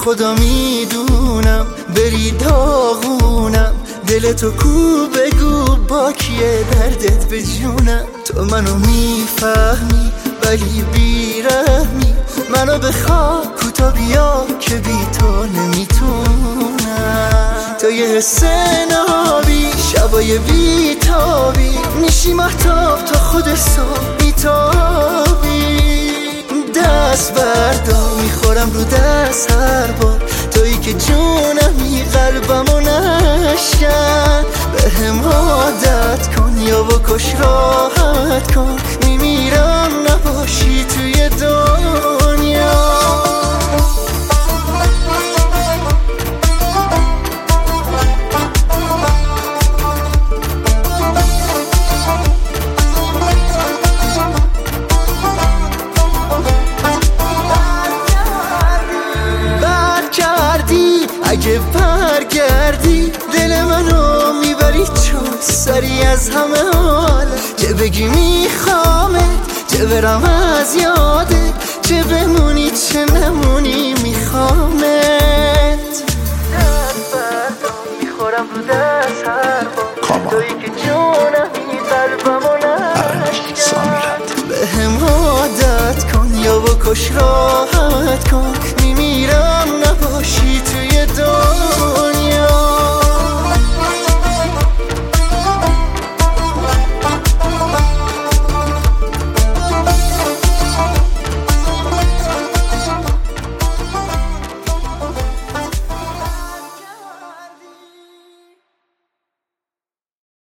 خدا میدونم بری داغونم، دلتو کو بگو با کیه دردت به جونم. تو منو میفهمی ولی بیرحمی، منو بخوا کوتا بیا که بی تو نمیتونم. تو یه حس نابی شبای بیتابی، میشی محتاب تا خود صبح بیتابی. دست بردار میخورم رو دست هر بار، تویی که جونمی قلبمو نشکن. بهم عادت کن یا بکش راحت کن، میمیرم نباشی توی دنیا. اگه برگردی دل منو میبری چون سری از همه حاله، چه بگی میخوامت چه برم از یادت، چه بمونی چه نمونی میخوامت. دست بردار میخورم رو دست هر بار، تویی که جونمی قلبمو نشکن. بهم عادت کن یا بکش راحت کن، میمیرم نباشی